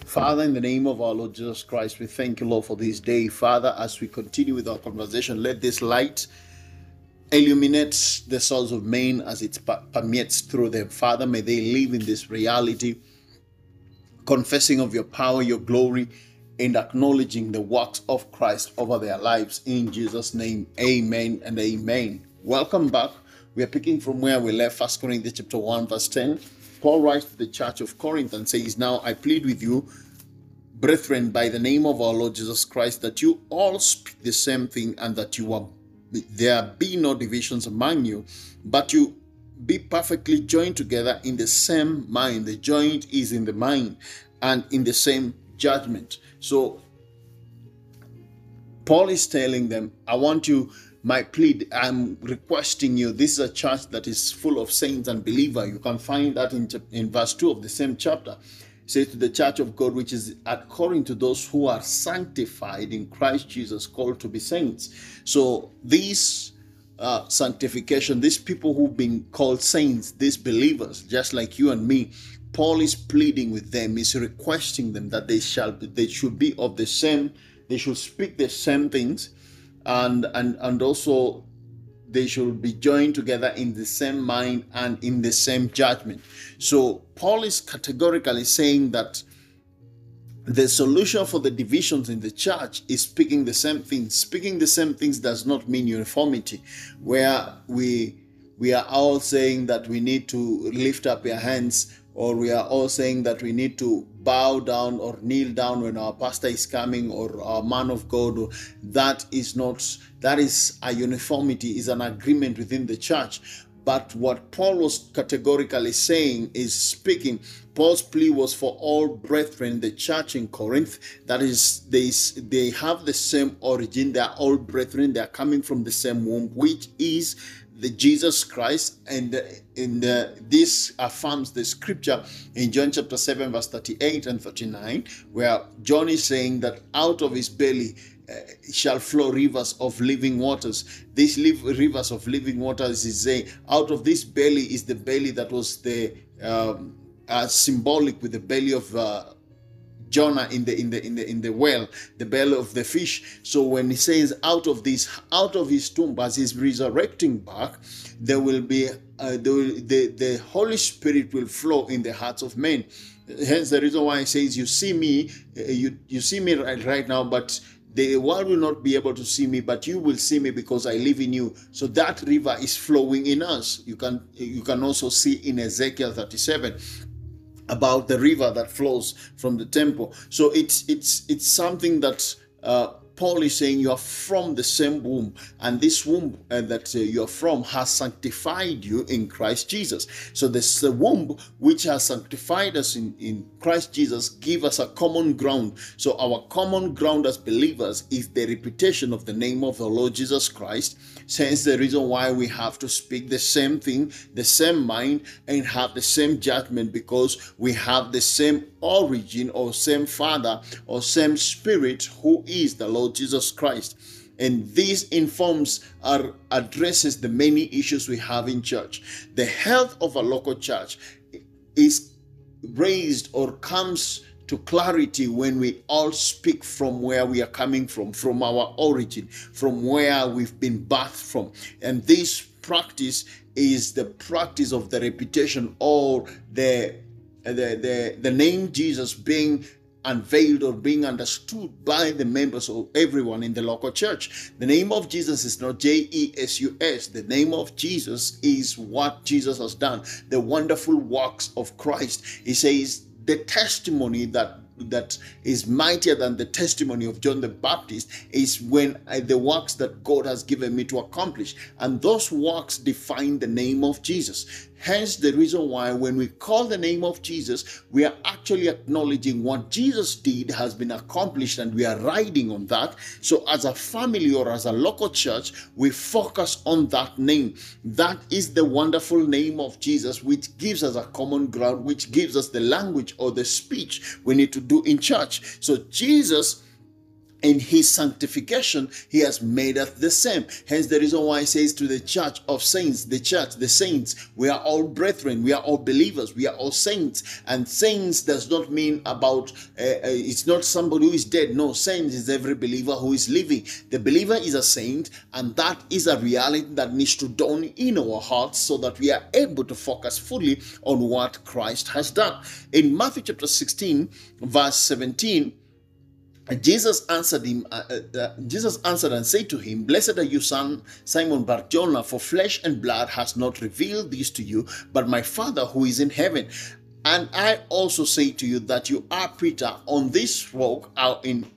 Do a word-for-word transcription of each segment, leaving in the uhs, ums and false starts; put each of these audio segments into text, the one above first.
Father, in the name of our Lord Jesus Christ, we thank you, Lord, for this day. Father, as we continue with our conversation, let this light illuminate the souls of men as it permeates through them. Father, may they live in this reality, confessing of your power, your glory, and acknowledging the works of Christ over their lives. In Jesus' name, amen and amen. Welcome back. We are picking from where we left, First Corinthians chapter one, verse ten. Paul writes to the church of Corinth and says, "Now I plead with you, brethren, by the name of our Lord Jesus Christ, that you all speak the same thing, and that you are there be no divisions among you, but you be perfectly joined together in the same mind." The joint is in the mind, and in the same judgment. So Paul is telling them, I want you, my plea, I'm requesting you. This is a church that is full of saints and believers. You can find that in, in verse two of the same chapter. It says, to the church of God, which is according to those who are sanctified in Christ Jesus, called to be saints. So these uh, sanctification, these people who've been called saints, these believers, just like you and me, Paul is pleading with them, is requesting them that they shall be, they should be of the same, they should speak the same things, and and and also they should be joined together in the same mind and in the same judgment. So Paul is categorically saying that the solution for the divisions in the church is speaking the same things. Speaking the same things does not mean uniformity, where we we are all saying that we need to lift up your hands, or we are all saying that we need to bow down or kneel down when our pastor is coming, or our man of God. That is not, that is a uniformity, is an agreement within the church. But what Paul was categorically saying is speaking, Paul's plea was for all brethren, the church in Corinth, that is, they, they have the same origin, they are all brethren, they are coming from the same womb, which is the Jesus Christ. And in the, this affirms the scripture in John chapter seven, verse thirty-eight and thirty-nine, where John is saying that out of his belly uh, shall flow rivers of living waters. These live, rivers of living waters is saying, out of this belly is the belly that was the um, uh, symbolic with the belly of uh, Jonah in the in the in the in the well, the belly of the fish. So when he says out of this, out of his tomb, as he's resurrecting back, there will be uh, there will, the the Holy Spirit will flow in the hearts of men. Hence the reason why he says, "You see me, uh, you you see me right, right now, but the world will not be able to see me, but you will see me because I live in you." So that river is flowing in us. You can you can also see in Ezekiel thirty-seven about the river that flows from the temple. So it's it's it's something that uh, Paul is saying, you are from the same womb, and this womb uh, that uh, you are from has sanctified you in Christ Jesus. So this the womb which has sanctified us in, in Christ Jesus give us a common ground. So our common ground as believers is the reputation of the name of the Lord Jesus Christ. Hence the reason why we have to speak the same thing, the same mind, and have the same judgment, because we have the same origin, or same Father, or same Spirit, who is the Lord Jesus Christ. And this informs or addresses the many issues we have in church. The health of a local church is raised or comes to clarity when we all speak from where we are coming from, from our origin, from where we've been birthed from. And this practice is the practice of the reputation, or the the the, the name Jesus being unveiled or being understood by the members of everyone in the local church. The name of Jesus is not J E S U S. The name of Jesus is what Jesus has done, the wonderful works of Christ. He says the testimony that that is mightier than the testimony of John the Baptist is when I, the works that God has given me to accomplish, and those works define the name of Jesus. Hence the reason why when we call the name of Jesus, we are actually acknowledging what Jesus did has been accomplished, and we are riding on that. So as a family or as a local church, we focus on that name. That is the wonderful name of Jesus, which gives us a common ground, which gives us the language or the speech we need to do in church. So Jesus In his sanctification, he has made us the same. Hence the reason why he says to the church of saints, the church, the saints, we are all brethren, we are all believers, we are all saints. And saints does not mean about, uh, uh, it's not somebody who is dead. No, saints is every believer who is living. The believer is a saint, and that is a reality that needs to dawn in our hearts so that we are able to focus fully on what Christ has done. In Matthew chapter sixteen, verse seventeen, Jesus answered him. Uh, uh, Jesus answered and said to him, "Blessed are you, son Simon Bar-Jonah, for flesh and blood has not revealed this to you, but my Father who is in heaven. And I also say to you that you are Peter. On this rock, I'll in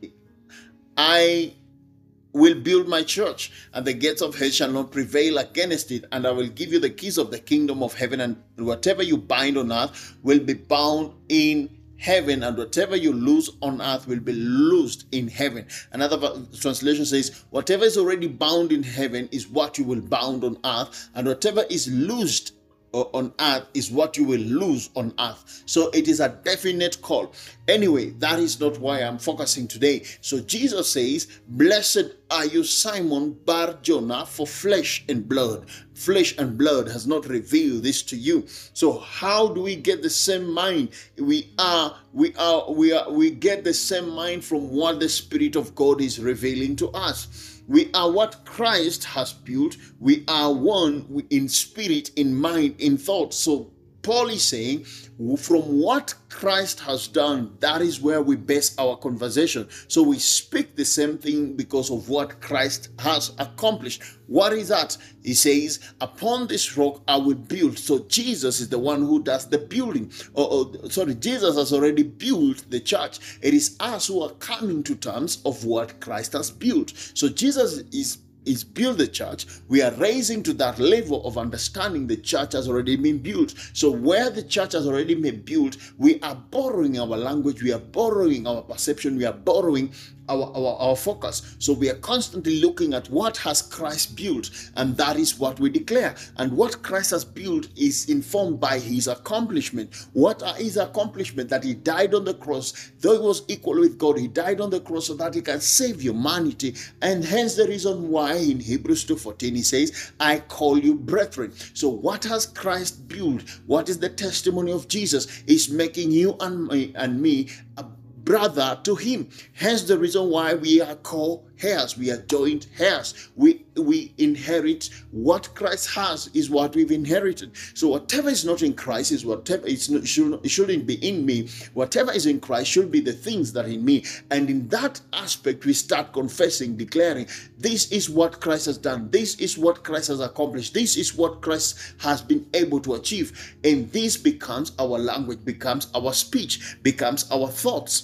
I will build my church, and the gates of hell shall not prevail against it. And I will give you the keys of the kingdom of heaven. And whatever you bind on earth will be bound in heaven, and whatever you loose on earth will be loosed in heaven." Another translation says, whatever is already bound in heaven is what you will bound on earth, and whatever is loosed on earth is what you will lose on earth. So it is a definite call. Anyway, that is not why I'm focusing today. So Jesus says, "Blessed are you, Simon Bar-Jonah, for flesh and blood. Flesh and blood has not revealed this to you." So how do we get the same mind? We are, we are, we are, we get the same mind from what the Spirit of God is revealing to us. We are what Christ has built. We are one in spirit, in mind, in thought. So Paul is saying, from what Christ has done, that is where we base our conversation. So we speak the same thing because of what Christ has accomplished. What is that? He says, "Upon this rock I will build." So Jesus is the one who does the building. Or, or sorry, Jesus has already built the church. It is us who are coming to terms of what Christ has built. So Jesus is is build the church. We are raising to that level of understanding the church has already been built. So where the church has already been built, we are borrowing our language, we are borrowing our perception, we are borrowing our, our, our focus. So we are constantly looking at what has Christ built, and that is what we declare. And what Christ has built is informed by his accomplishment. What are his accomplishment? That he died on the cross, though he was equal with God, he died on the cross so that he can save humanity. And hence the reason why in Hebrews two fourteen he says, "I call you brethren." So what has Christ built? What is the testimony of Jesus? Is making you and me, and me a brother to him. Hence the reason why we are called heirs. We are joint heirs. We we inherit what Christ has is what we've inherited. So whatever is not in Christ is whatever is not, should, it shouldn't be in me. Whatever is in Christ should be the things that are in me. And in that aspect, we start confessing, declaring, this is what Christ has done. This is what Christ has accomplished. This is what Christ has been able to achieve. And this becomes our language, becomes our speech, becomes our thoughts.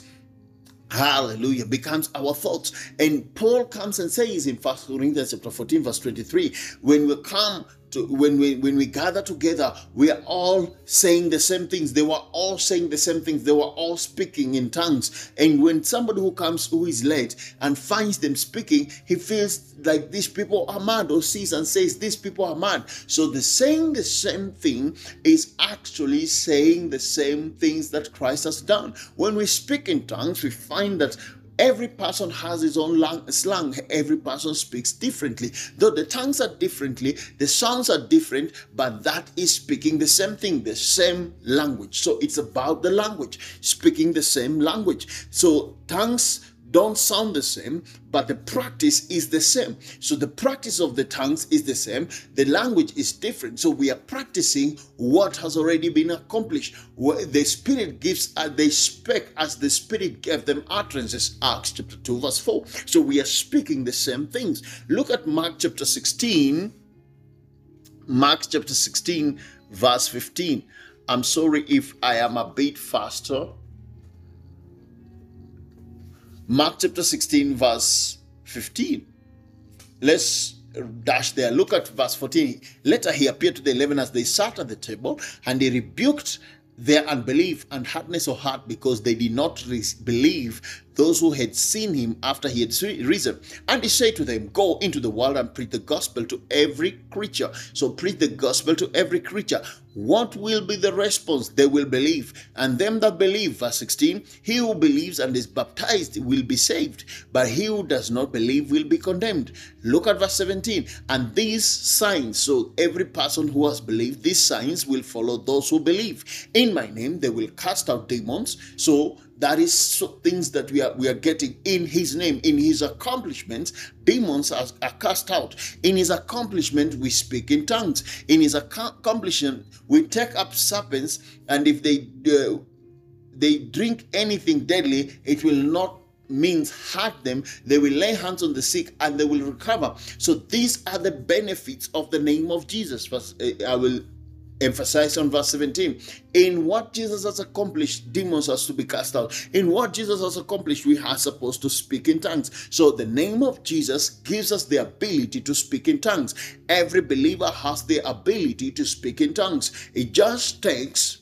Hallelujah, becomes our thoughts. And Paul comes and says in First Corinthians chapter fourteen, verse twenty-three, when we come to, when we when we gather together, we are all saying the same things. They were all saying the same things. They were all speaking in tongues. And when somebody who comes who is late and finds them speaking, he feels like these people are mad, or sees and says these people are mad. So the saying the same thing is actually saying the same things that Christ has done. When we speak in tongues, we find that every person has his own lang- slang. Every person speaks differently. Though the tongues are differently, the sounds are different, but that is speaking the same thing, the same language. So it's about the language, speaking the same language. So tongues don't sound the same, but the practice is the same. So the practice of the tongues is the same. The language is different. So we are practicing what has already been accomplished. The Spirit gives, uh, they speak as the Spirit gave them utterances. Acts chapter two, verse four. So we are speaking the same things. Look at Mark chapter sixteen. Mark chapter sixteen, verse fifteen. I'm sorry if I am a bit faster. Mark chapter sixteen, verse fifteen. Let's dash there. Look at verse fourteen. Later he appeared to the eleven as they sat at the table, and he rebuked their unbelief and hardness of heart, because they did not re- believe those who had seen him after he had risen. And he said to them, "Go into the world and preach the gospel to every creature." So preach the gospel to every creature. what will be the response? They will believe. And them that believe, verse sixteen, he who believes and is baptized will be saved, but he who does not believe will be condemned. Look at verse seventeen. And these signs, so every person who has believed, these signs will follow those who believe. In my name, they will cast out demons. So that is so things that we are we are getting in his name, in his accomplishments. Demons are, are cast out. In his accomplishment, we speak in tongues. In his accomplishment, we take up serpents, and if they uh, they drink anything deadly, it will not means hurt them. They will lay hands on the sick and they will recover. So these are the benefits of the name of Jesus. First, I will emphasize on verse seventeen. In what Jesus has accomplished, demons has to be cast out. In what Jesus has accomplished, we are supposed to speak in tongues. So the name of Jesus gives us the ability to speak in tongues. Every believer has the ability to speak in tongues. It just takes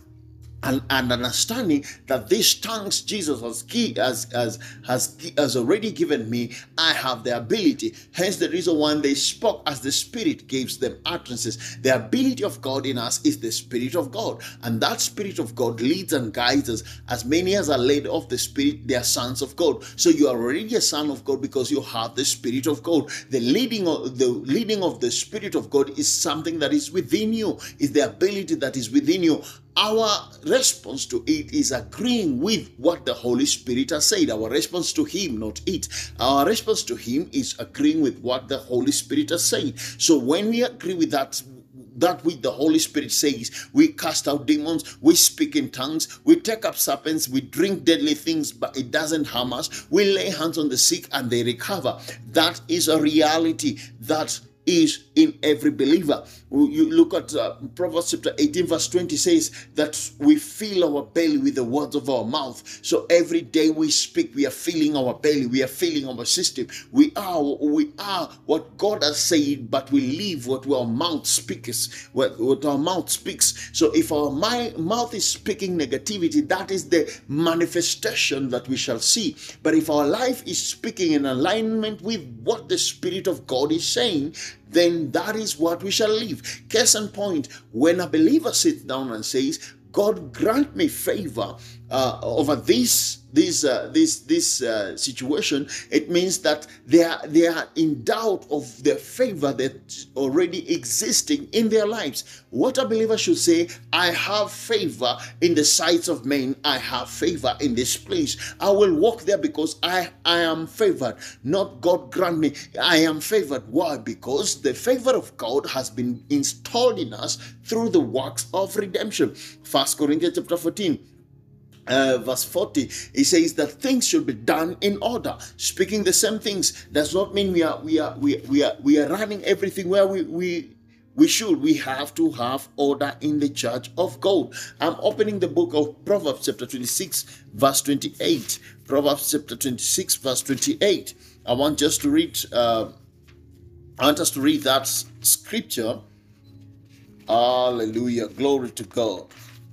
And, and understanding that these tongues Jesus has, has, has, has, has already given me, I have the ability. Hence the reason why they spoke as the Spirit gives them utterances. The ability of God in us is the Spirit of God. And that Spirit of God leads and guides us. As many as are led of the Spirit, they are sons of God. So you are already a son of God because you have the Spirit of God. The leading of the leading of the Spirit of God is something that is within you, is the ability that is within you. Our response to it is agreeing with what the Holy Spirit has said. Our response to Him, not it. Our response to Him is agreeing with what the Holy Spirit has said. So when we agree with that, that which the Holy Spirit says, we cast out demons, we speak in tongues, we take up serpents, we drink deadly things, but it doesn't harm us. We lay hands on the sick and they recover. That is a reality that is in every believer. You look at uh, Proverbs chapter eighteen verse twenty says that we fill our belly with the words of our mouth. So every day we speak, we are filling our belly, we are filling our system. We are we are what God has said, but we live what our mouth speaks, what, what our mouth speaks. So if our my, mouth is speaking negativity, that is the manifestation that we shall see. But if our life is speaking in alignment with what the Spirit of God is saying, then that is what we shall live. Case in point, when a believer sits down and says, God grant me favor uh, over this this uh, this this uh, situation, it means that they are they are in doubt of the favor that's already existing in their lives. What a believer should say: I have favor in the sights of men. I have favor in this place. I will walk there because I I am favored. Not God grant me. I am favored. Why? Because the favor of God has been installed in us through the works of redemption. First Corinthians chapter fourteen. Uh, verse forty, it says that things should be done in order. Speaking the same things does not mean we are we are we, we are we are running everything where we we we should. We have to have order in the church of God. I'm opening the book of Proverbs chapter twenty-six verse twenty-eight. Proverbs chapter twenty-six verse twenty-eight. I want just to read uh, I want us to read that scripture. Hallelujah, glory to God.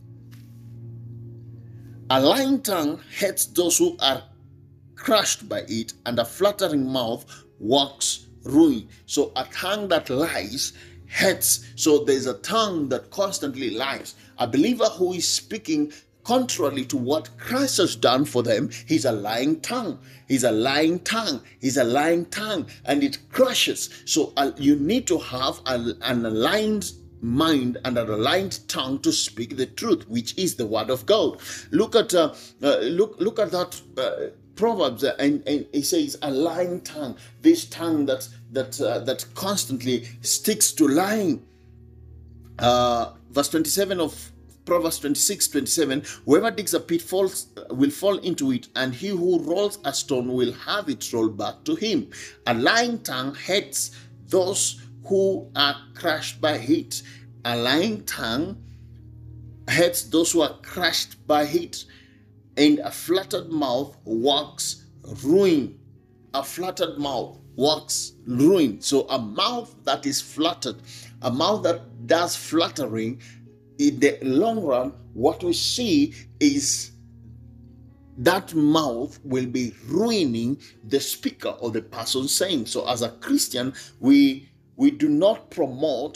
A lying tongue hates those who are crushed by it, and a flattering mouth works ruin. So a tongue that lies hates. So there's a tongue that constantly lies. A believer who is speaking contrary to what Christ has done for them, he's a lying tongue. He's a lying tongue. He's a lying tongue, and it crushes. So uh, you need to have a, an aligned mind and an aligned tongue to speak the truth, which is the word of God. Look at uh, uh, look look at that uh, Proverbs, uh, and, and it says a lying tongue. This tongue that that uh, that constantly sticks to lying. Uh, verse twenty-seven of Proverbs twenty-six twenty-seven. Whoever digs a pit falls will fall into it, and he who rolls a stone will have it rolled back to him. A lying tongue hates those who are crushed by it. A lying tongue hates those who are crushed by it, and a flattered mouth works ruin. A flattered mouth works ruin. So a mouth that is flattered, a mouth that does flattering, in the long run, what we see is that mouth will be ruining the speaker or the person saying. So as a Christian, we We do not promote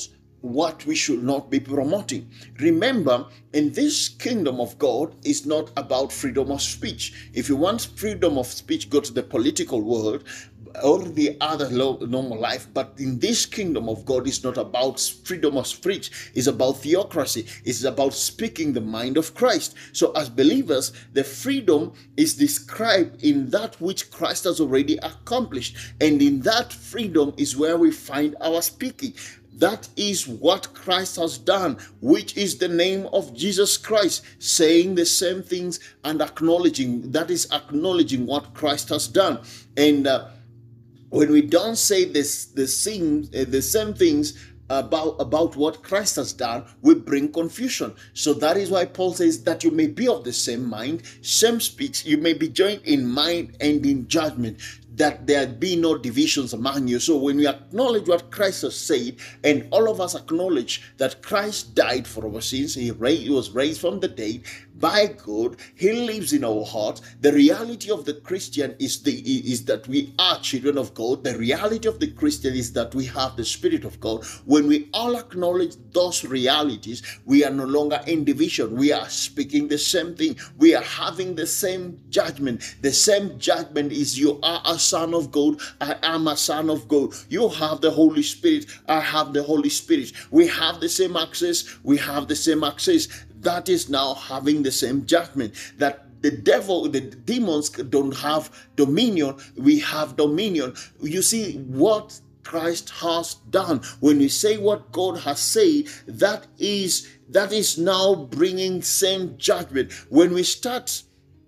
what we should not be promoting. Remember, in this kingdom of God, it's not about freedom of speech. If you want freedom of speech, go to the political world or the other normal life. But in this kingdom of God, it's not about freedom of speech. It's about theocracy. It's about speaking the mind of Christ. So as believers, the freedom is described in that which Christ has already accomplished. And in that freedom is where we find our speaking. That is what Christ has done, which is the name of Jesus Christ, saying the same things and acknowledging, that is acknowledging what Christ has done. And uh, when we don't say this, the same, uh, the same things about, about what Christ has done, we bring confusion. So that is why Paul says that you may be of the same mind, same speech, you may be joined in mind and in judgment, that there be no divisions among you. So when we acknowledge what Christ has said, and all of us acknowledge that Christ died for our sins, he, ra- he was raised from the dead by God, he lives in our hearts. The reality of the Christian is the is that we are children of God. The reality of the Christian is that we have the Spirit of God. When we all acknowledge those realities, we are no longer in division. We are speaking the same thing. We are having the same judgment. The same judgment is you are a son of God, I am a son of God. You have the Holy Spirit, I have the Holy Spirit. We have the same access, we have the same access. That is now having the same judgment. That the devil, the demons don't have dominion, we have dominion. You see what Christ has done. When we say what God has said, that is that is now bringing same judgment. When we start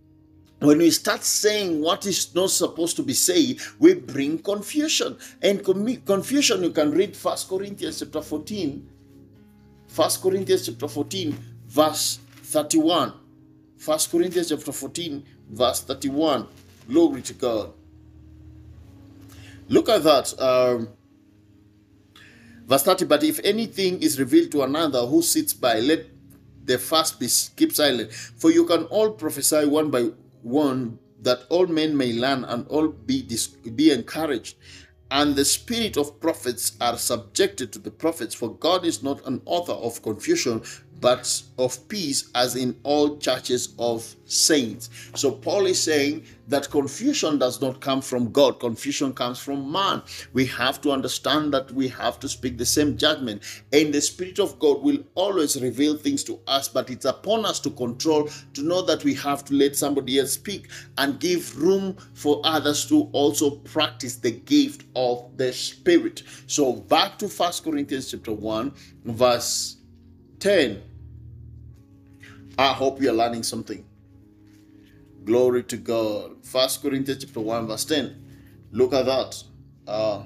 When we start saying what is not supposed to be said, we bring confusion. And confusion, you can read First Corinthians chapter fourteen. First Corinthians chapter fourteen, verse thirty-one. First Corinthians chapter fourteen, verse thirty-one. Glory to God. Look at that. Um, verse thirty, but if anything is revealed to another who sits by, let the first be keep silent. For you can all prophesy one by one, that all men may learn and all be dis- be encouraged. And the spirit of prophets are subjected to the prophets, for God is not an author of confusion, but of peace, as in all churches of saints. So Paul is saying that confusion does not come from God. Confusion comes from man. We have to understand that we have to speak the same judgment. And the Spirit of God will always reveal things to us, but it's upon us to control, to know that we have to let somebody else speak and give room for others to also practice the gift of the Spirit. So back to First Corinthians chapter one, verse ten. I hope you're learning something. Glory to God. First Corinthians chapter one, verse ten. Look at that. Uh,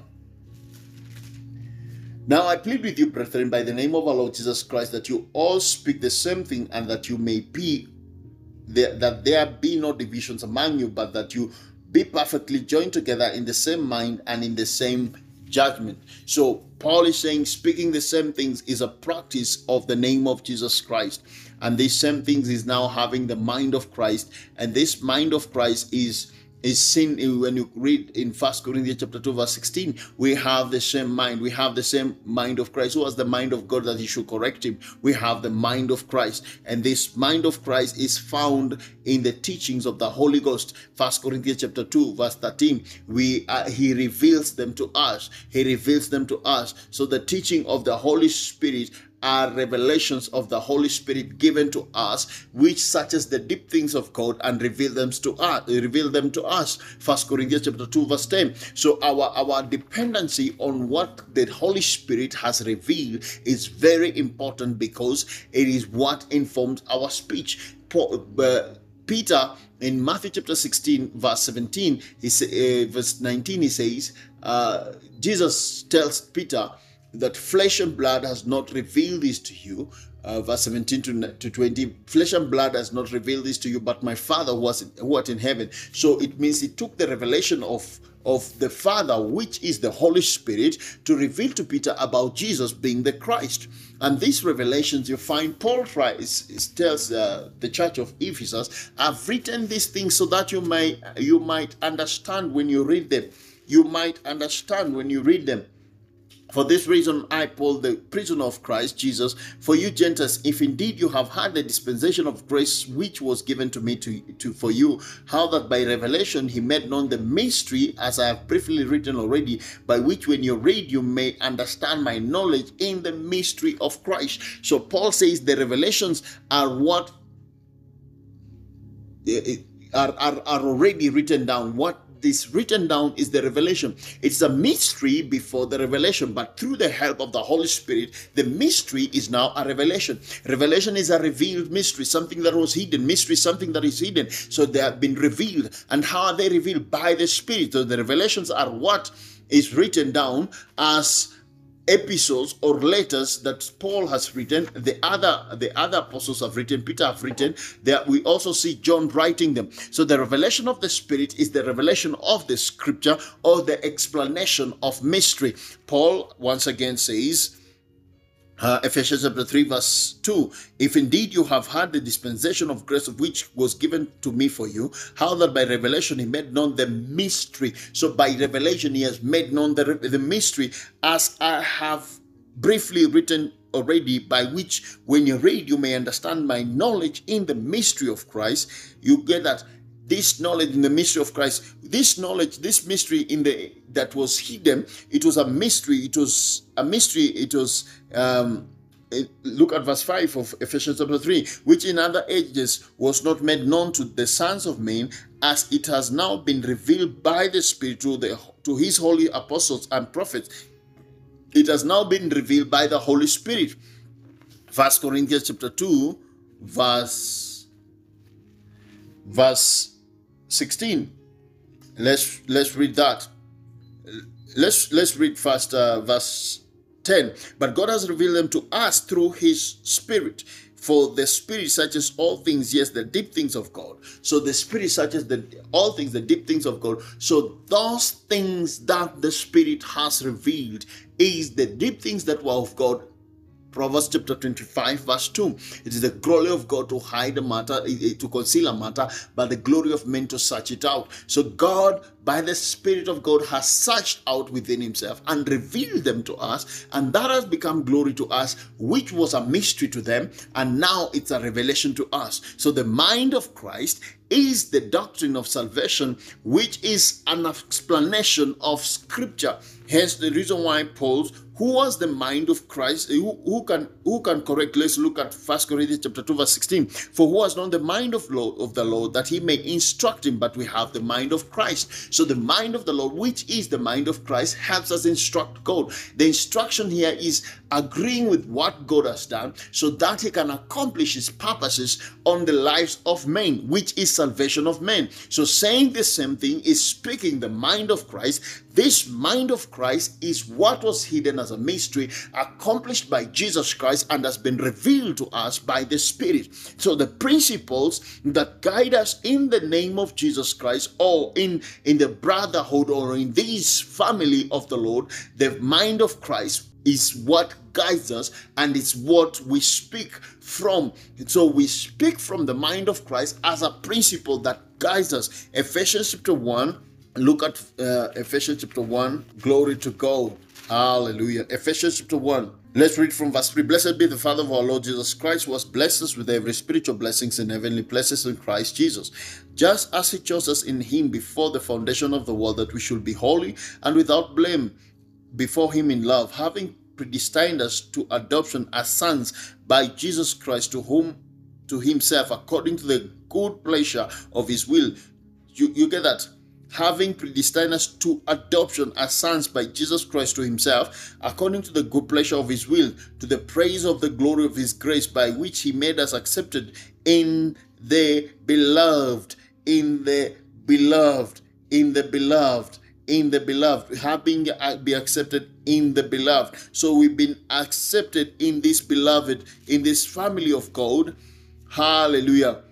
now I plead with you, brethren, by the name of our Lord Jesus Christ, that you all speak the same thing, and that you may be there, that there be no divisions among you, but that you be perfectly joined together in the same mind and in the same judgment. So Paul is saying speaking the same things is a practice of the name of Jesus Christ. And these same things is now having the mind of Christ. And this mind of Christ is is seen when you read in First Corinthians chapter two, verse sixteen. We have the same mind. We have the same mind of Christ. Who has the mind of God that he should correct him? We have the mind of Christ. And this mind of Christ is found in the teachings of the Holy Ghost. First Corinthians chapter two, verse thirteen. We uh, he reveals them to us. He reveals them to us. So the teaching of the Holy Spirit are revelations of the Holy Spirit given to us, which searches the deep things of God and reveal them to us. Reveal them to us. First Corinthians chapter two, verse ten. So our our dependency on what the Holy Spirit has revealed is very important, because it is what informs our speech. Paul, uh, Peter in Matthew chapter sixteen, verse seventeen, he say, uh, verse nineteen, he says, uh, Jesus tells Peter that flesh and blood has not revealed this to you. Uh, verse seventeen to twenty, flesh and blood has not revealed this to you, but my Father who was who art in heaven. So it means he took the revelation of of the Father, which is the Holy Spirit, to reveal to Peter about Jesus being the Christ. And these revelations you find Paul writes, tells uh, the church of Ephesus, I've written these things so that you may you might understand when you read them. You might understand when you read them. For this reason, I, Paul, the prisoner of Christ Jesus, for you Gentiles, if indeed you have had the dispensation of grace which was given to me to, to for you, how that by revelation he made known the mystery, as I have briefly written already, by which when you read you may understand my knowledge in the mystery of Christ. So Paul says the revelations are what are, are, are already written down. What is written down is the revelation. It's a mystery before the revelation, but through the help of the Holy Spirit, the mystery is now a revelation. Revelation is a revealed mystery, something that was hidden. Mystery, something that is hidden. So they have been revealed. And how are they revealed? By the Spirit. So the revelations are what is written down as epistles or letters that Paul has written, the other the other apostles have written, Peter have written. There we also see John writing them. So the revelation of the Spirit is the revelation of the Scripture, or the explanation of mystery. Paul once again says, Uh, Ephesians chapter three verse two, if indeed you have had the dispensation of grace of which was given to me for you, how that by revelation he made known the mystery. So by revelation he has made known the, the mystery, as I have briefly written already, by which when you read you may understand my knowledge in the mystery of Christ. You get that? This knowledge in the mystery of Christ, this knowledge, this mystery in the that was hidden, it was a mystery. It was a mystery. It was um, look at verse five of Ephesians chapter three, which in other ages was not made known to the sons of men, as it has now been revealed by the Spirit to the to His holy apostles and prophets. It has now been revealed by the Holy Spirit. First Corinthians chapter two, verse verse sixteen. Let's let's read that. Let's let's read first uh, verse ten. But God has revealed them to us through His Spirit. For the Spirit searches all things, yes, the deep things of God. So the Spirit searches the all things, the deep things of God. So those things that the Spirit has revealed is the deep things that were of God. Proverbs chapter twenty-five verse two. It is the glory of God to hide a matter, to conceal a matter, but the glory of men to search it out. So God, by the Spirit of God, has searched out within Himself and revealed them to us, and that has become glory to us, which was a mystery to them, and now it's a revelation to us. So the mind of Christ is the doctrine of salvation, which is an explanation of Scripture. Hence the reason why Paul's, who was the mind of Christ, who, who can who can correct? Let's look at First Corinthians chapter two verse sixteen. For who has known the mind of Lord of the Lord, that he may instruct him? But we have the mind of Christ. So the mind of the Lord, which is the mind of Christ, helps us instruct God. The instruction here is agreeing with what God has done, so that He can accomplish His purposes on the lives of men, which is salvation of men. So saying the same thing is speaking the mind of Christ. This mind of Christ is what was hidden as a mystery, accomplished by Jesus Christ, and has been revealed to us by the Spirit. So the principles that guide us in the name of Jesus Christ, or in, in the brotherhood, or in this family of the Lord, the mind of Christ is what guides us, and it's what we speak from. So we speak from the mind of Christ as a principle that guides us. Ephesians chapter one, look at uh, Ephesians chapter one. Glory to God. Hallelujah. Ephesians chapter one. Let's read from verse three. Blessed be the Father of our Lord Jesus Christ, who has blessed us with every spiritual blessings and heavenly places in Christ Jesus, just as He chose us in Him before the foundation of the world, that we should be holy and without blame before Him in love, having predestined us to adoption as sons by Jesus Christ, to whom to Himself, according to the good pleasure of His will. You, you get that? Having predestined us to adoption as sons by Jesus Christ to Himself, according to the good pleasure of His will, to the praise of the glory of His grace, by which He made us accepted in the beloved, in the beloved, in the beloved, in the beloved, having be accepted in the beloved. So we've been accepted in this beloved, in this family of God. Hallelujah.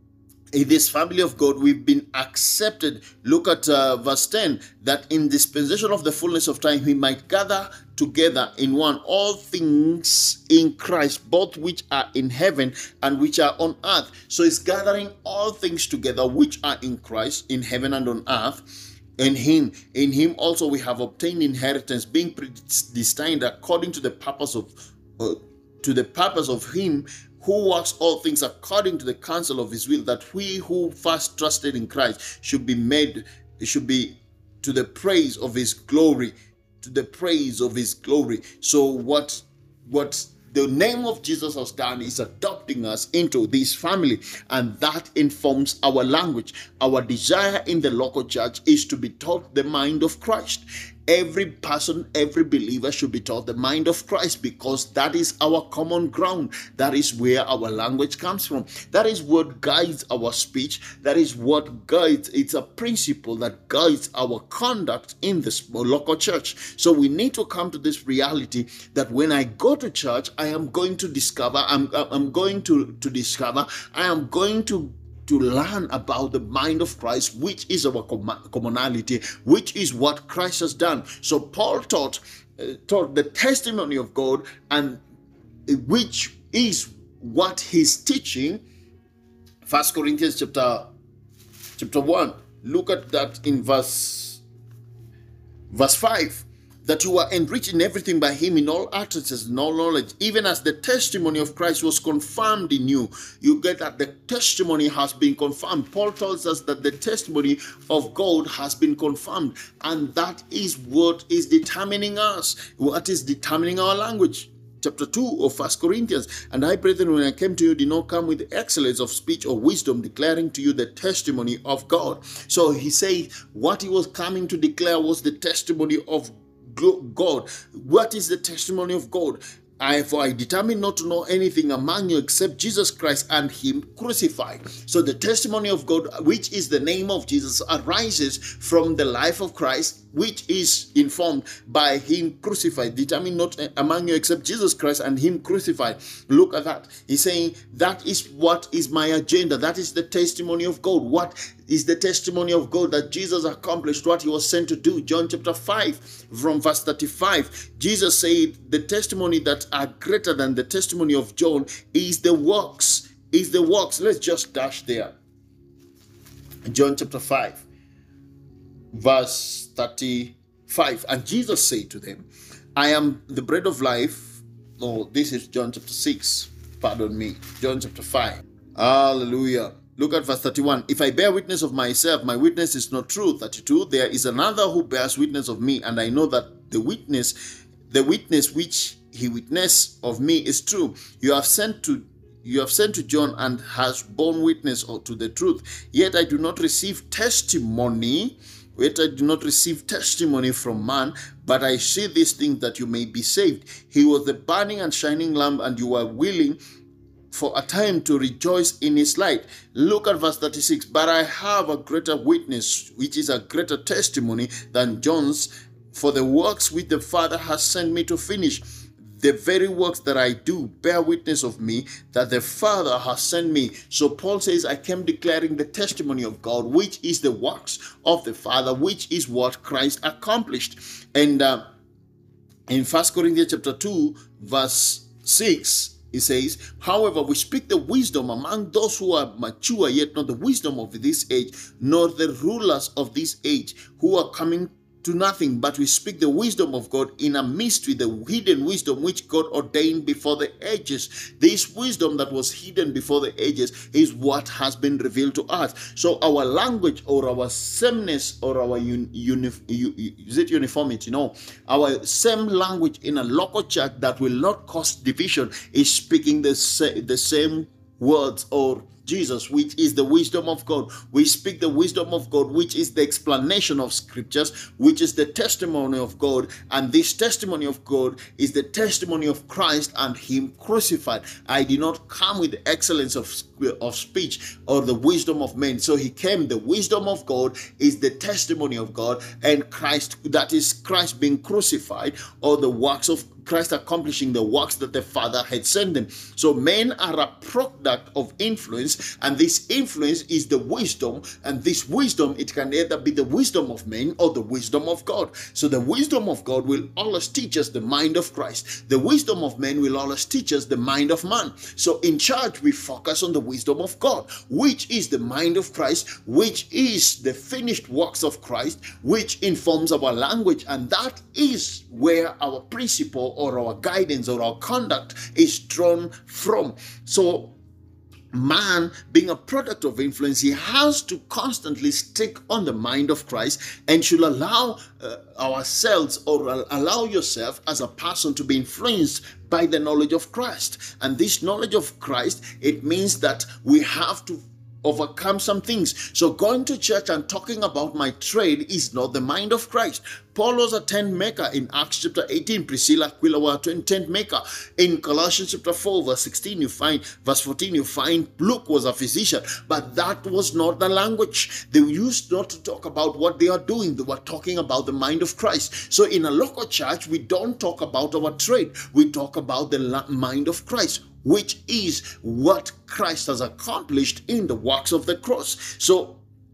In this family of God, we've been accepted. Look at uh, verse ten, that in dispensation of the fullness of time, He might gather together in one all things in Christ, both which are in heaven and which are on earth. So it's gathering all things together which are in Christ, in heaven and on earth. In him, in him also we have obtained inheritance, being predestined according to the purpose of uh, to the purpose of him who works all things according to the counsel of his will, that we who first trusted in Christ should be made, should be to the praise of his glory, to the praise of his glory. So what, what the name of Jesus has done is adopting us into this family, and that informs our language. Our desire in the local church is to be taught the mind of Christ. Every person, every believer should be taught the mind of Christ, because that is our common ground. That is where our language comes from. That is what guides our speech. That is what guides, it's a principle that guides our conduct in this local church. So we need to come to this reality that when I go to church, I am going to discover, I'm, I'm going to, to discover, I am going to to learn about the mind of Christ, which is our com- commonality, which is what Christ has done. So Paul taught, uh, taught the testimony of God, and which is what he's teaching. First Corinthians chapter, chapter one. Look at that in verse, verse five. That you are enriched in everything by him, in all utterances, in all knowledge, even as the testimony of Christ was confirmed in you. You get that the testimony has been confirmed. Paul tells us that the testimony of God has been confirmed, and that is what is determining us, what is determining our language. Chapter two of First Corinthians. And I, brethren, when I came to you, did not come with excellence of speech or wisdom, declaring to you the testimony of God. So he said what he was coming to declare was the testimony of God. What is the testimony of God? I, for I determined not to know anything among you except Jesus Christ and him crucified. So the testimony of God, which is the name of Jesus, arises from the life of Christ, which is informed by him crucified. Determined not among you except Jesus Christ and him crucified. Look at that. He's saying that is what is my agenda. That is the testimony of God. What is the testimony of God? That Jesus accomplished what he was sent to do. John chapter five from verse thirty-five. Jesus said the testimony that are greater than the testimony of John is the works. Is the works. Let's just dash there. John chapter five. Verse thirty-five. And Jesus said to them, I am the bread of life. No, this is John chapter six. Pardon me. John chapter five. Hallelujah. Look at verse thirty-one. If I bear witness of myself, my witness is not true. thirty-two. There is another who bears witness of me, and I know that the witness, the witness which he witnessed of me is true. You have sent to You have sent to John, and has borne witness to the truth. Yet I do not receive testimony. Yet I do not receive testimony from man, but I say these things that you may be saved. He was the burning and shining lamp, and you are willing for a time to rejoice in his light. Look at verse thirty-six. But I have a greater witness, which is a greater testimony than John's, for the works which the Father has sent me to finish. The very works that I do bear witness of me, that the Father has sent me. So Paul says, I came declaring the testimony of God, which is the works of the Father, which is what Christ accomplished. And uh, in First Corinthians chapter two, verse six, it says, however, we speak the wisdom among those who are mature, yet not the wisdom of this age, nor the rulers of this age, who are coming to nothing, but we speak the wisdom of God in a mystery, the hidden wisdom which God ordained before the ages. This wisdom that was hidden before the ages is what has been revealed to us. So our language, or our sameness, or our un, uni, is it uniformity? No, our same language in a local church that will not cause division is speaking the, the same words, or Jesus, which is the wisdom of God. We speak the wisdom of God, which is the explanation of scriptures, which is the testimony of God. And this testimony of God is the testimony of Christ and him crucified. I did not come with the excellence of, of speech or the wisdom of men. So he came, the wisdom of God is the testimony of God, and Christ, that is Christ being crucified, or the works of Christ accomplishing the works that the Father had sent them. So men are a product of influence influence, and this influence is the wisdom, and this wisdom, it can either be the wisdom of men or the wisdom of God. So the wisdom of God will always teach us the mind of Christ. The wisdom of men will always teach us the mind of man. So in church, we focus on the wisdom of God, which is the mind of Christ, which is the finished works of Christ, which informs our language, and that is where our principle or our guidance or our conduct is drawn from. So man, being a product of influence, he has to constantly stick on the mind of Christ, and should allow uh, ourselves or allow yourself as a person to be influenced by the knowledge of Christ. And this knowledge of Christ, it means that we have to overcome some things. So going to church and talking about my trade is not the mind of Christ. Paul was a tent maker in Acts chapter eighteen. Priscilla, Aquila were a tent maker. In Colossians chapter four, verse sixteen, you find, verse fourteen, you find Luke was a physician. But that was not the language. They used not to talk about what they are doing. They were talking about the mind of Christ. So in a local church, we don't talk about our trade. We talk about the mind of Christ, which is what Christ has accomplished in the works of the cross. So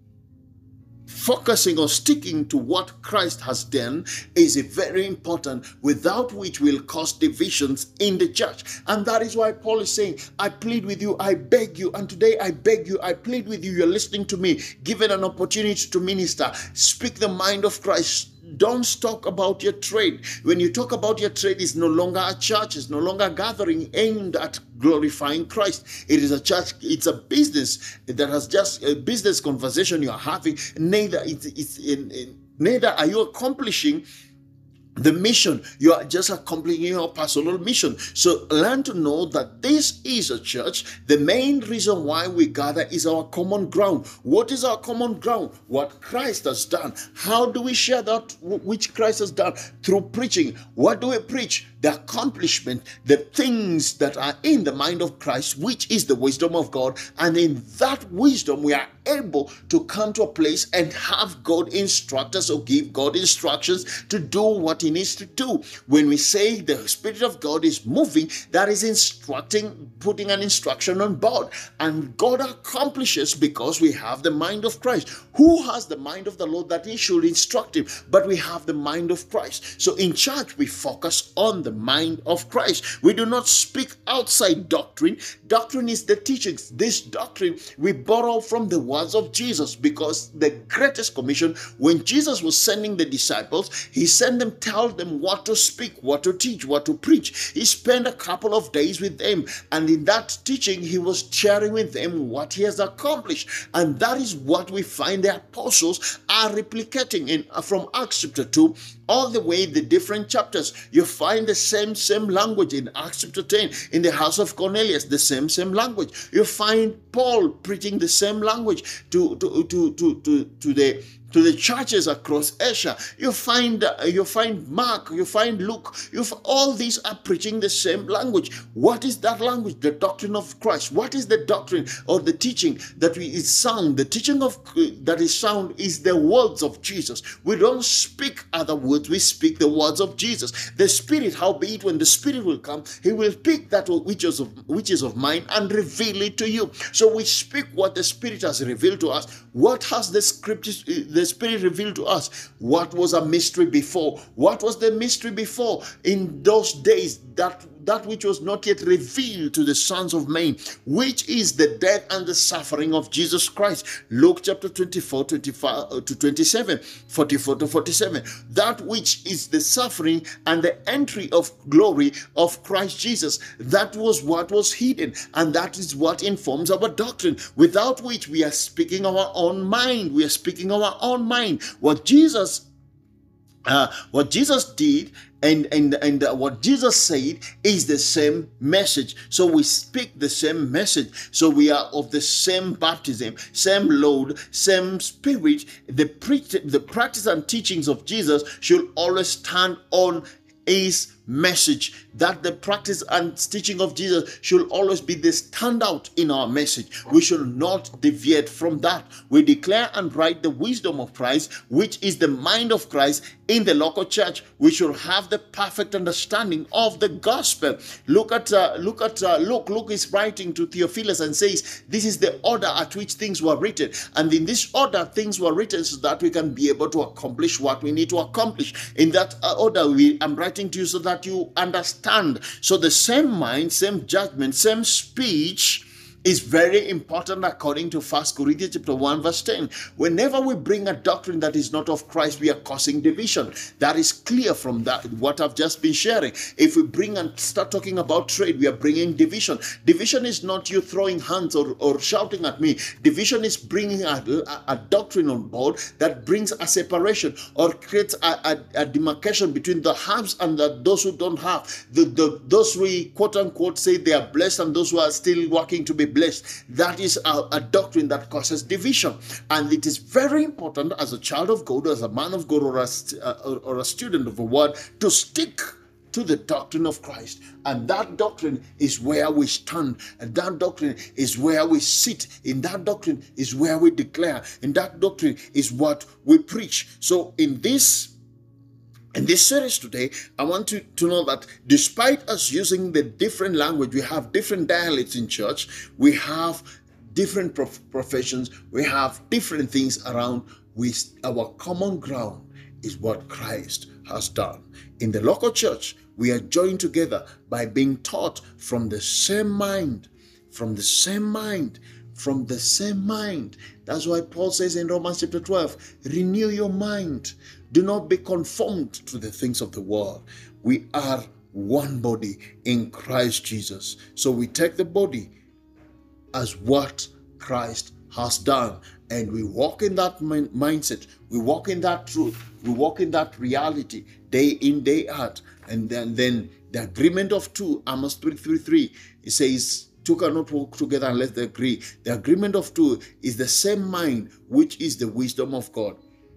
focusing or sticking to what Christ has done is very important, without which will cause divisions in the church. And that is why Paul is saying, I plead with you, I beg you, and today I beg you, I plead with you, you're listening to me, given an opportunity to minister, speak the mind of Christ. Don't talk about your trade. When you talk about your trade, it's no longer a church, it's no longer a gathering aimed at glorifying Christ. It is a church, it's a business that has just a business conversation you're having. Neither it's, it's in, in neither are you accomplishing the mission, you are just accomplishing your personal mission. So learn to know that this is a church. The main reason why we gather is our common ground. What is our common ground? What Christ has done. How do we share that which Christ has done? Through preaching. What do we preach? The accomplishment, the things that are in the mind of Christ, which is the wisdom of God. And in that wisdom, we are able to come to a place and have God instruct us, or give God instructions to do what he needs to do. When we say the Spirit of God is moving, that is instructing, putting an instruction on board. And God accomplishes because we have the mind of Christ. Who has the mind of the Lord that he should instruct him? But we have the mind of Christ. So in church, we focus on the mind of Christ. We do not speak outside doctrine. Doctrine is the teachings. This doctrine we borrow from the words of Jesus, because the greatest commission, when Jesus was sending the disciples, he sent them, tell them what to speak, what to teach, what to preach. He spent a couple of days with them, and in that teaching, he was sharing with them what he has accomplished. And that is what we find the apostles are replicating in from Acts chapter two all the way the different chapters. You find the same same language in Acts chapter ten, in the house of Cornelius, the same same language. You find Paul preaching the same language to to to to to, to the to the churches across Asia. You find uh, you find Mark, you find Luke, you f- all these are preaching the same language. What is that language? The doctrine of Christ. What is the doctrine or the teaching that we, is sound? The teaching of uh, that is sound is the words of Jesus. We don't speak other words, we speak the words of Jesus. The Spirit, howbeit when the Spirit will come, he will pick that which is of which is of mine and reveal it to you. So we speak what the Spirit has revealed to us. What has the scriptures uh, the Spirit revealed to us? What was a mystery before? What was the mystery before? In those days, that that which was not yet revealed to the sons of men, which is the death and the suffering of Jesus Christ. Luke chapter twenty-four, twenty-five to twenty-seven, forty-four to forty-seven. That which is the suffering and the entry of glory of Christ Jesus. That was what was hidden, and that is what informs our doctrine, without which we are speaking our own mind. We are speaking our own mind. What Jesus Uh, what Jesus did and and and uh, what Jesus said is the same message. So we speak the same message. So we are of the same baptism, same Lord, same Spirit. The preach, the practice and teachings of Jesus should always stand on his message, that the practice and teaching of Jesus should always be the standout in our message. We should not deviate from that. We declare and write the wisdom of Christ, which is the mind of Christ, in the local church. We should have the perfect understanding of the gospel. Look at uh, look at uh, Luke. Luke is writing to Theophilus and says, this is the order at which things were written, and in this order things were written so that we can be able to accomplish what we need to accomplish. In that uh, order, we I'm writing to you so that you understand. So the same mind, same judgment, same speech is very important according to First Corinthians chapter one verse ten. Whenever we bring a doctrine that is not of Christ, we are causing division. That is clear from that what I've just been sharing. If we bring and start talking about trade, we are bringing division. Division is not you throwing hands or, or shouting at me. Division is bringing a, a, a doctrine on board that brings a separation or creates a, a, a demarcation between the haves and the, those who don't have. The, the, those we quote unquote say they are blessed and those who are still working to be blessed. That is a, a doctrine that causes division, and it is very important as a child of God, as a man of God, or a, uh, or a student of the word, to stick to the doctrine of Christ. And that doctrine is where we stand, and that doctrine is where we sit. In that doctrine is where we declare, and that doctrine is what we preach. So in this In this series today, I want you to know that despite us using the different language, we have different dialects in church, we have different prof- professions, we have different things around. We, our common ground is what Christ has done. In the local church, we are joined together by being taught from the same mind, from the same mind, from the same mind. That's why Paul says in Romans chapter twelve, renew your mind. Do not be conformed to the things of the world. We are one body in Christ Jesus. So we take the body as what Christ has done, and we walk in that min- mindset. We walk in that truth. We walk in that reality day in, day out. And then, then the agreement of two, Amos three three three, it says, two cannot walk together unless they agree. The agreement of two is the same mind, which is the wisdom of God.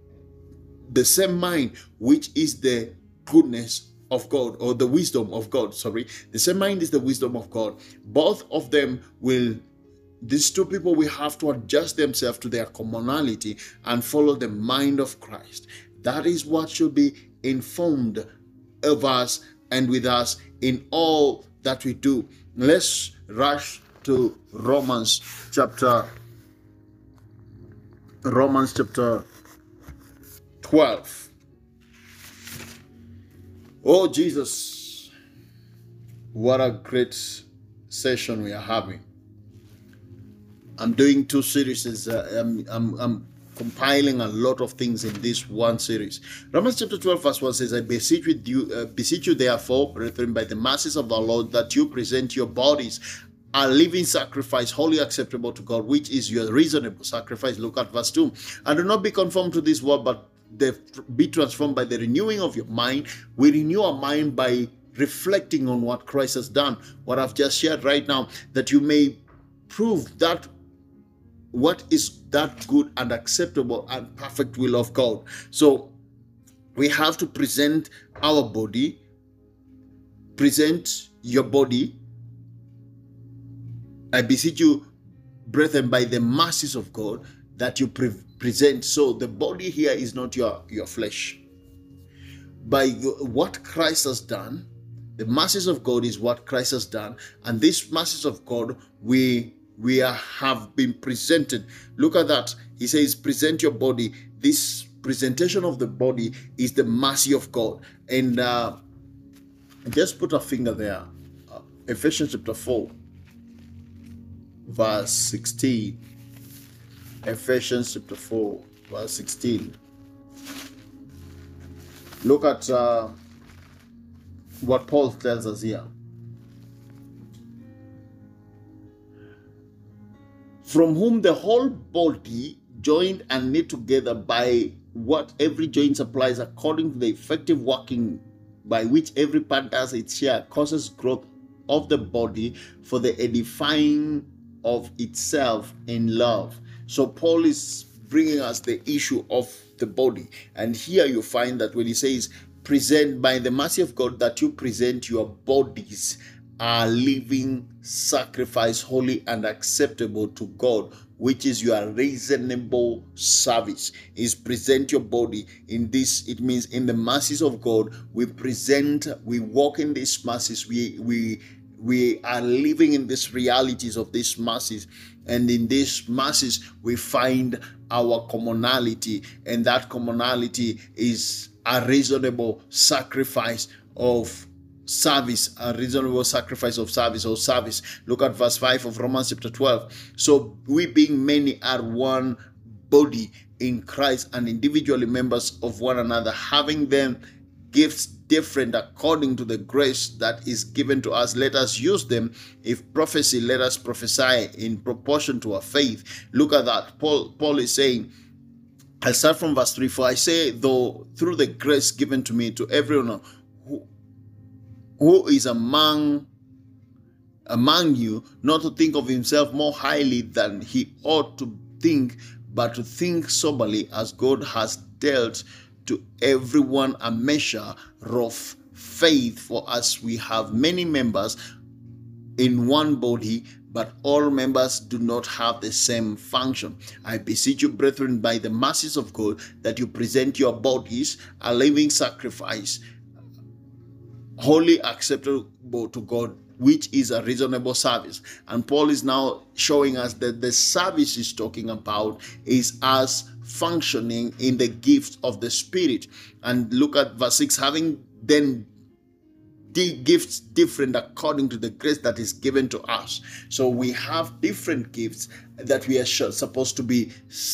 The same mind, which is the goodness of God, or the wisdom of God, sorry. The same mind is the wisdom of God. Both of them will, these two people will have to adjust themselves to their commonality and follow the mind of Christ. That is what should be informed of us and with us in all that we do. Let's rush to Romans chapter, Romans chapter twelve. Oh Jesus, what a great session we are having. I'm doing two series. Uh, I'm, I'm, I'm compiling a lot of things in this one series. Romans chapter twelve verse one says, I beseech with you, uh, beseech you therefore, brethren, by the mercies of the Lord, that you present your bodies a living sacrifice, wholly acceptable to God, which is your reasonable sacrifice. Look at verse two. And do not be conformed to this world, but be transformed by the renewing of your mind. We renew our mind by reflecting on what Christ has done, what I've just shared right now, that you may prove that what is that good and acceptable and perfect will of God. So we have to present our body, present your body. I beseech you, brethren, by the mercies of God, that you pre- present. So the body here is not your, your flesh. By your, what Christ has done, the mercies of God is what Christ has done. And these mercies of God, we, we are, have been presented. Look at that. He says, present your body. This presentation of the body is the mercy of God. And uh, just put a finger there. Uh, Ephesians chapter four, verse sixteen. Ephesians chapter four, verse sixteen. Look at uh, what Paul tells us here. From whom the whole body, joined and knit together by what every joint supplies, according to the effective working by which every part does its share, causes growth of the body for the edifying of itself in love. So Paul is bringing us the issue of the body. And here you find that when he says present, by the mercy of God, that you present your bodies a living sacrifice, holy and acceptable to God, which is your reasonable service. Is present your body in this. It means in the mercies of God, we present, we walk in these mercies, we we we are living in these realities of these masses, and in these masses we find our commonality, and that commonality is a reasonable sacrifice of service, a reasonable sacrifice of service or service. Look at verse five of Romans chapter twelve. So we, being many, are one body in Christ, and individually members of one another, having them gifts different according to the grace that is given to us, let us use them. If prophecy, let us prophesy in proportion to our faith. Look at that. Paul, Paul is saying, I'll start from verse three. For I say, though through the grace given to me, to everyone who, who is among among you, not to think of himself more highly than he ought to think, but to think soberly, as God has dealt to everyone a measure of faith. For as we have many members in one body, but all members do not have the same function, I beseech you, brethren, by the mercies of God, that you present your bodies a living sacrifice, wholly acceptable to God, which is a reasonable service. And Paul is now showing us that the service he's talking about is us functioning in the gift of the Spirit. And look at verse six, having then the gifts different according to the grace that is given to us. So we have different gifts that we are supposed to be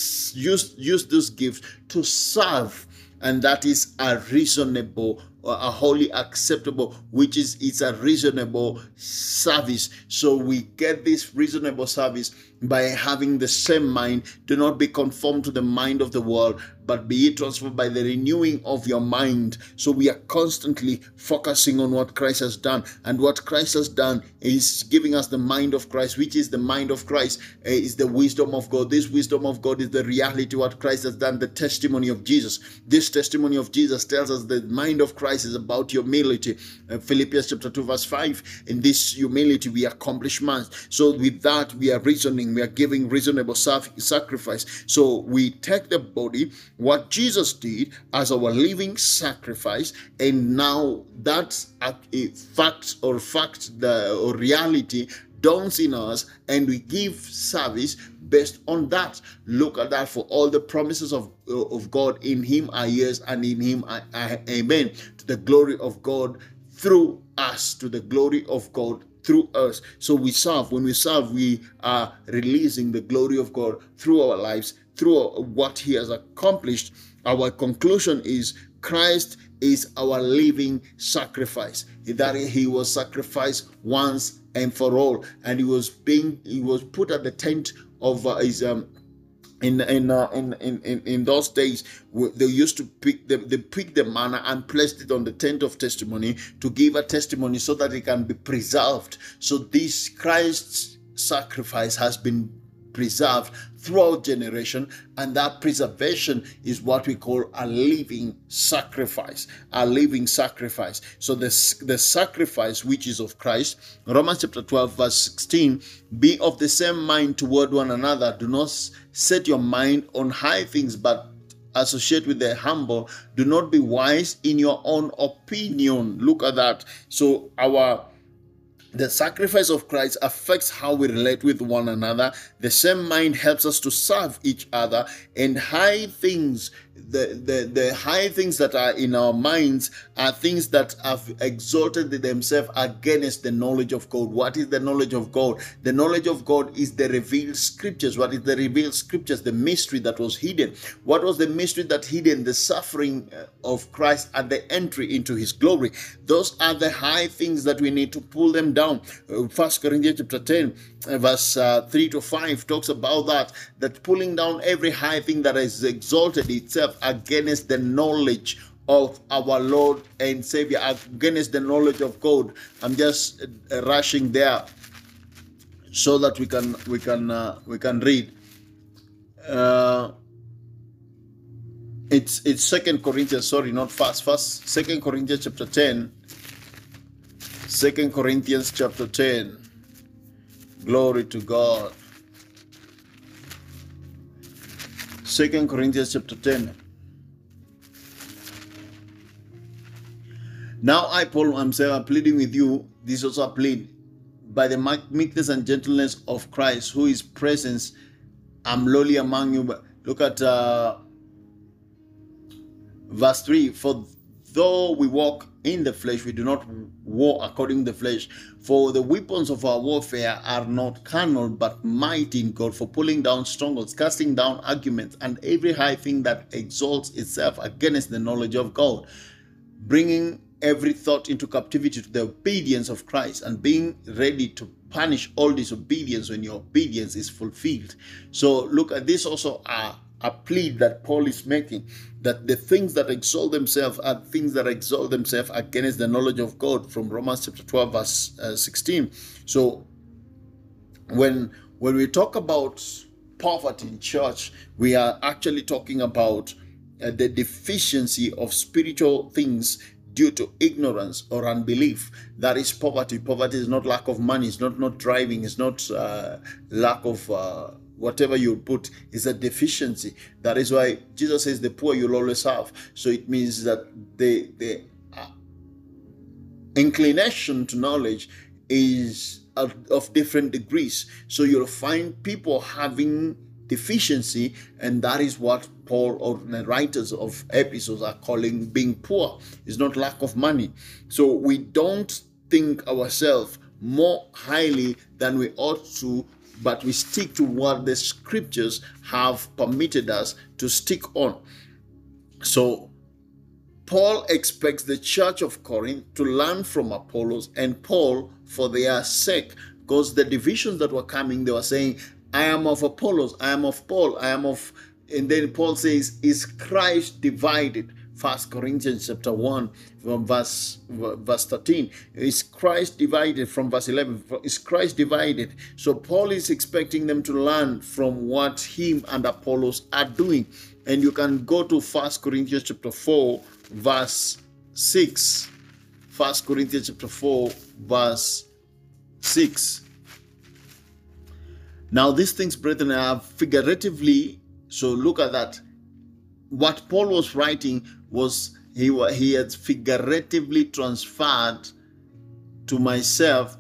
use use those gifts to serve, and that is a reasonable, a wholly acceptable, which is it's a reasonable service. So we get this reasonable service by having the same mind. Do not be conformed to the mind of the world, but be ye transformed by the renewing of your mind. So we are constantly focusing on what Christ has done, and what Christ has done is giving us the mind of Christ, which is the mind of Christ, uh, is the wisdom of God. This wisdom of God is the reality, what Christ has done, the testimony of Jesus. This testimony of Jesus tells us the mind of Christ is about humility. Uh, Philippians chapter two verse five, in this humility we accomplish much. So with that we are reasoning, we are giving reasonable sacrifice. So we take the body, what Jesus did, as our living sacrifice, and now that's a, a fact or fact the, or reality dawns in us, and we give service based on that. Look at that. For all the promises of of God, in him are yes, and in him are, are amen, to the glory of God through us, to the glory of God through us. So we serve. When we serve, we are releasing the glory of God through our lives, through what he has accomplished. Our conclusion is Christ is our living sacrifice, that he was sacrificed once and for all, and he was being he was put at the tent of uh, his um In in, uh, in in in those days, they used to pick the they pick the manna and placed it on the tent of testimony to give a testimony so that it can be preserved. So this Christ's sacrifice has been preserved throughout generation, and that preservation is what we call a living sacrifice, a living sacrifice. So the, the sacrifice which is of Christ, Romans chapter twelve verse sixteen, be of the same mind toward one another. Do not set your mind on high things, but associate with the humble. Do not be wise in your own opinion. Look at that. So our the sacrifice of Christ affects how we relate with one another. The same mind helps us to serve each other, and high things, the, the, the high things that are in our minds are things that have exalted themselves against the knowledge of God. What is the knowledge of God? The knowledge of God is the revealed scriptures. What is the revealed scriptures? The mystery that was hidden. What was the mystery that hidden? The suffering of Christ at the entry into his glory. Those are the high things that we need to pull them down. First Corinthians chapter ten verse uh, three to five talks about that, that pulling down every high thing that has exalted itself against the knowledge of our Lord and Savior, against the knowledge of God. I'm just uh, rushing there so that we can we can uh, we can read. Uh, It's it's Second Corinthians, sorry, not first. First, Second Corinthians chapter ten. Second Corinthians chapter ten. Glory to God. Second Corinthians chapter ten. Now I, Paul, am saying, pleading with you, this also I plead, by the meekness and gentleness of Christ, who is presence, I'm lowly among you. But look at uh, verse three. For though we walk in the flesh, we do not war according to the flesh. For the weapons of our warfare are not carnal, but mighty in God, for pulling down strongholds, casting down arguments, and every high thing that exalts itself against the knowledge of God, bringing every thought into captivity to the obedience of Christ, and being ready to punish all disobedience when your obedience is fulfilled. So look at this also a, a plea that Paul is making, that the things that exalt themselves are things that exalt themselves against the knowledge of God, from Romans chapter twelve verse uh, sixteen. So when when we talk about poverty in church, we are actually talking about uh, the deficiency of spiritual things due to ignorance or unbelief. That is poverty. Poverty is not lack of money. It's not not driving. It's not uh, lack of uh, whatever you put. It's a deficiency. That is why Jesus says the poor you'll always have. So it means that the the uh, inclination to knowledge is of, of different degrees. So you'll find people having deficiency, and that is what Paul or the writers of epistles are calling being poor. It's not lack of money. So we don't think ourselves more highly than we ought to, but we stick to what the scriptures have permitted us to stick on. So Paul expects the church of Corinth to learn from Apollos and Paul for their sake, because the divisions that were coming, they were saying, I am of Apollos, I am of Paul, I am of, and then Paul says, is Christ divided? First Corinthians chapter one, from verse, verse thirteen. Is Christ divided? From verse eleven. Is Christ divided? So Paul is expecting them to learn from what him and Apollos are doing. And you can go to First Corinthians chapter four, verse six. First Corinthians chapter four, verse six. Now these things, brethren, are figuratively, so look at that. What Paul was writing was, he, he had figuratively transferred to myself,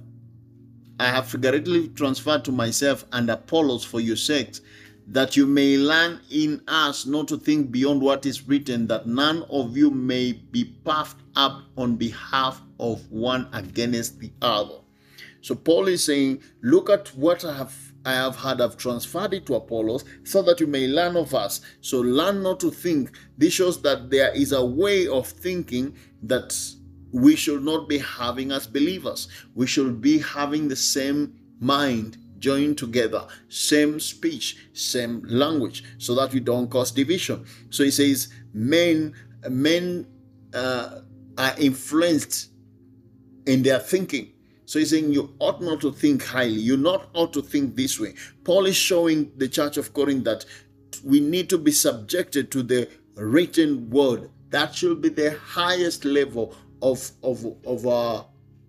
I have figuratively transferred to myself and Apollos for your sakes, that you may learn in us not to think beyond what is written, that none of you may be puffed up on behalf of one against the other. So Paul is saying, look at what I have I have had, I've transferred it to Apollos, so that you may learn of us. So learn not to think. This shows that there is a way of thinking that we should not be having as believers. We should be having the same mind joined together, same speech, same language, so that we don't cause division. So he says, men, men uh, are influenced in their thinking. So he's saying you ought not to think highly. You not ought to think this way. Paul is showing the church of Corinth that we need to be subjected to the written word. That should be the highest level of, of, of, our,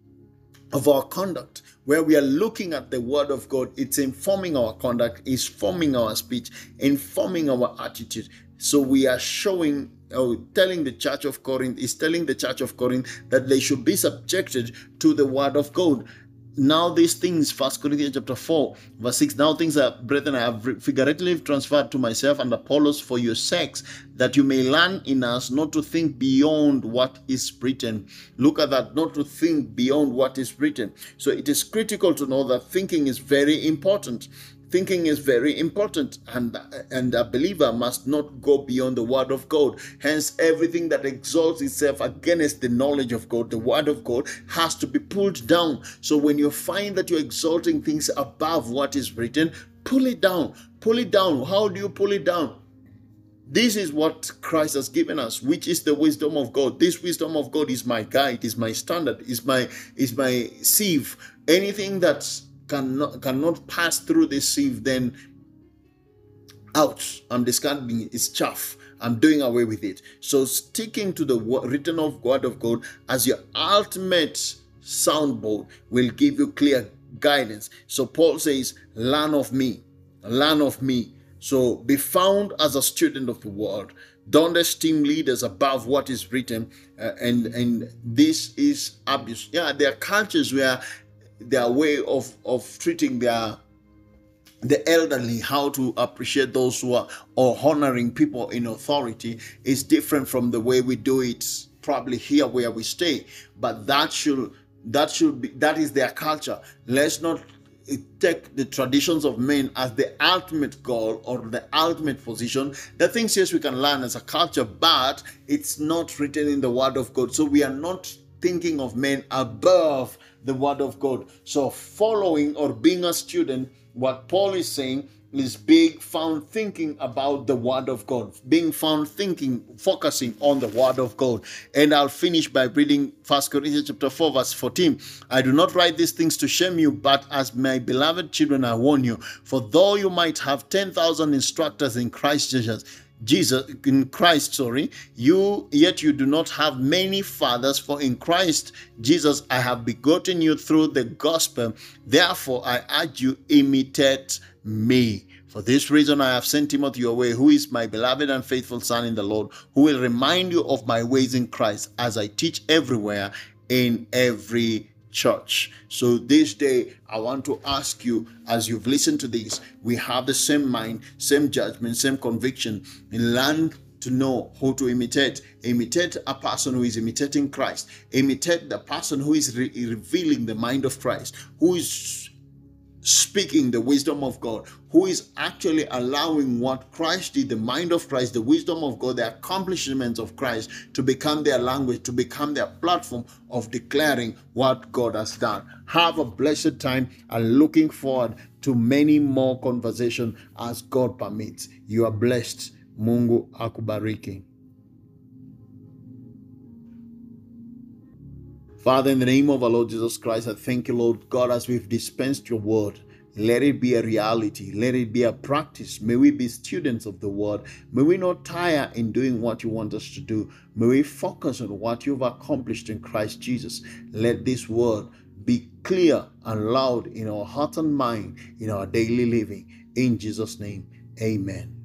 of our conduct, where we are looking at the word of God. It's informing our conduct, it's forming our speech, informing our attitude. So we are showing, or telling the church of Corinth, is telling the church of Corinth that they should be subjected to the word of God. Now these things, First Corinthians chapter four, verse six, now things are, brethren, I have figuratively transferred to myself and Apollos for your sakes, that you may learn in us not to think beyond what is written. Look at that, not to think beyond what is written. So it is critical to know that thinking is very important. Thinking is very important, and, and a believer must not go beyond the word of God. Hence, everything that exalts itself against the knowledge of God, the word of God, has to be pulled down. So when you find that you're exalting things above what is written, pull it down. Pull it down. How do you pull it down? This is what Christ has given us, which is the wisdom of God. This wisdom of God is my guide, is my standard, is my, is my sieve. Anything that's Cannot, cannot pass through this sieve, then out. I'm discarding it. It's chaff. I'm doing away with it. So sticking to the written of word of God as your ultimate soundboard will give you clear guidance. So Paul says, learn of me, learn of me. So be found as a student of the word. Don't esteem leaders above what is written. Uh, and, and this is abuse. Yeah, there are cultures where their way of, of treating their the elderly, how to appreciate those who are, or honoring people in authority, is different from the way we do it probably here where we stay. But that should that should be that is their culture. Let's not take the traditions of men as the ultimate goal or the ultimate position. The things, yes, we can learn as a culture, but it's not written in the word of God. So we are not thinking of men above the word of God. So following or being a student, what Paul is saying is being found thinking about the word of God, being found thinking, focusing on the word of God. And I'll finish by reading First Corinthians chapter four, verse fourteen. I do not write these things to shame you, but as my beloved children, I warn you. For though you might have ten thousand instructors in Christ Jesus, Jesus in Christ, sorry, you yet you do not have many fathers, for in Christ Jesus I have begotten you through the gospel. Therefore I urge you, imitate me. For this reason I have sent Timothy your way, who is my beloved and faithful son in the Lord, who will remind you of my ways in Christ, as I teach everywhere in every church. So this day I want to ask you, as you've listened to this, we have the same mind, same judgment, same conviction. Learn to know who to imitate. Imitate a person who is imitating Christ. Imitate the person who is re- revealing the mind of Christ, who is speaking the wisdom of God, who is actually allowing what Christ did, the mind of Christ, the wisdom of God, the accomplishments of Christ to become their language, to become their platform of declaring what God has done. Have a blessed time and looking forward to many more conversation as God permits. You are blessed. Mungu akubariki. Father, in the name of our Lord Jesus Christ, I thank you, Lord God, as we've dispensed your word. Let it be a reality. Let it be a practice. May we be students of the word. May we not tire in doing what you want us to do. May we focus on what you've accomplished in Christ Jesus. Let this word be clear and loud in our heart and mind, in our daily living. In Jesus' name, amen.